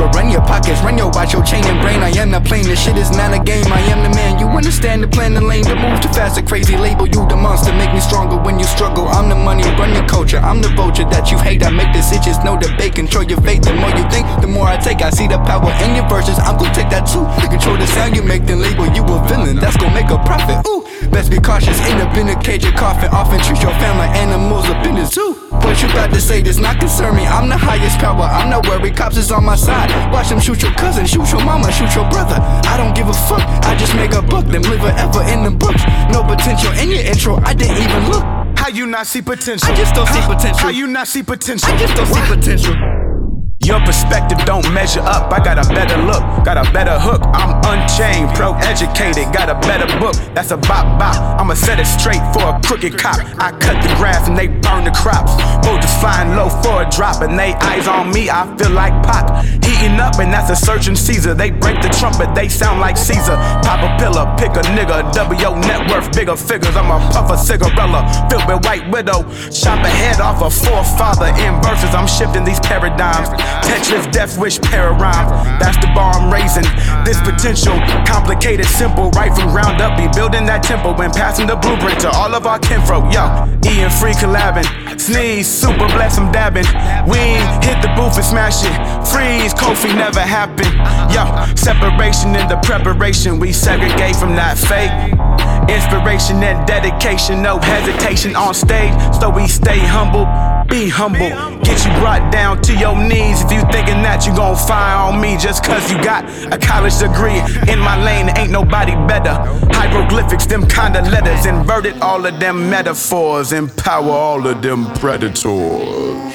paper, run your pockets, run your watch, your chain and brain. I am not playing, this shit is not a game. I am the man, you understand the plan, the lane, the move too fast, the crazy label. You the monster, make me stronger when you struggle. I'm the money, run your culture. I'm the vulture that you hate. I make decisions, no debate, control your fate. The more you think, the more I take. I see the power in your verses, I'm gon' take that too. To control the sound you make, then label you a villain. That's gon' make a profit. Ooh, best be cautious, end up in a cage of coffin. Often treat your family like animals or business too. What you about to say does not concern me. I'm the highest power, I'm not worried. Cops is on my side. Watch them shoot your cousin, shoot your mama, shoot your brother. I don't give a fuck, I just make a buck. Them live forever in the books. No potential in your intro, I didn't even look. How you not see potential? I just don't see potential. How you not see potential? I just don't see potential. Your perspective don't measure up. I got a better look, got a better hook. I'm unchained, pro-educated, got a better book. That's a bop. I'ma set it straight for a crooked cop. I cut the grass and they burn the crops. Vultures flying low for a drop and they eyes on me. I feel like Pop heating up and that's a surgeon Caesar. They break the trumpet, they sound like Caesar. Pop a pillar, pick a nigga. W net worth, bigger figures. I'm a puff a cigarella filled with white widow. Chop a head off a forefather in verses. I'm shifting these paradigms. Tetris, death wish, para-rhyme. That's the bar I'm raising. This potential, complicated, simple. Right from ground up, be building that tempo when passing the blueprint to all of our kinfolk. Yo, Ian Free collabing. Sneeze, super bless, I'm dabbing. We hit the booth and smash it. Freeze, Kofi never happened. Yo, separation in the preparation. We segregate from that fake. Inspiration and dedication, no hesitation on stage. So we stay humble, be humble. Get you brought down to your knees if you thinking that you gon' fire on me just cause you got a college degree. In my lane, ain't nobody better. Hieroglyphics, them kinda letters. Inverted all of them metaphors. Empower all of them predators.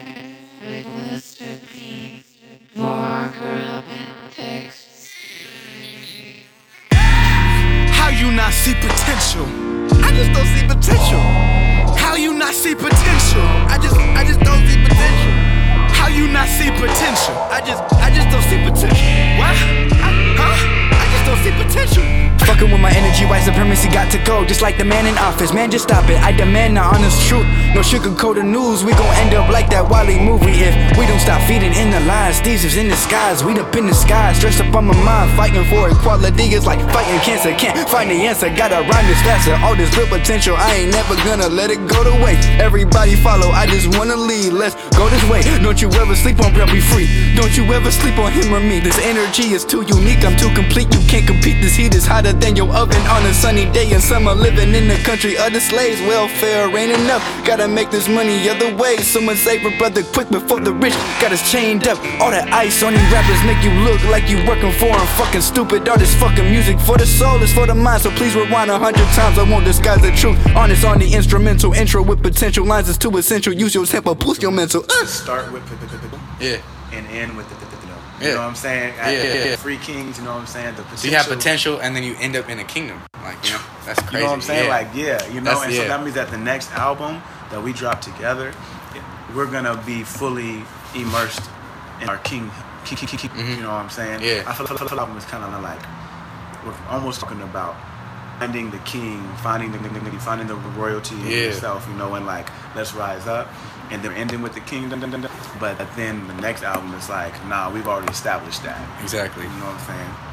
How you not see potential? I just don't see potential. How you not see potential? I just don't see potential. How you not see potential? I just don't see potential. What? I just don't see potential. Fucking with my energy, white supremacy got to go. Just like the man in office, man, just stop it. I demand the honest truth. No sugarcoated news, we gon' end up like that Wally movie if we don't stop feeding in the lies. These is in the skies, we up in the skies. Stressed up on my mind, fighting for equality is like fighting cancer. Can't find the answer, gotta rhyme this faster. All this real potential, I ain't never gonna let it go to waste. Everybody follow, I just wanna lead. Let's go this way. Don't you ever sleep on Brell, be free. Don't you ever sleep on him or me. This energy is too unique, I'm too complete. You can't compete, this heat is hotter than your oven on a sunny day in summer. Living in the country of the slaves, welfare ain't enough. Gotta make this money other ways. Someone save a brother quick before the rich got us chained up. All that ice on these rappers make you look like you working for them. Fucking stupid, all this fucking music for the soul is for the mind. So please rewind 100 times, I won't disguise the truth. Honest on the instrumental intro with potential lines is too essential. Use your tempo, boost your mental. Start with Yeah. and end with Yeah. You know what I'm saying? Yeah. Free Kings, you know what I'm saying? The potential. So you have potential and then you end up in a kingdom. Like, you know, that's crazy. You know what I'm saying? Yeah. Like, yeah, you know, That's, and yeah. so that means that the next album that we drop together, we're gonna be fully immersed in our king. You know what I'm saying? Yeah. I feel like the album is kind of like we're almost talking about finding the king, finding the royalty in yourself, you know, and like let's rise up, and then ending with the kingdom. But then the next album is like, nah, we've already established that. Exactly. You know what I'm saying?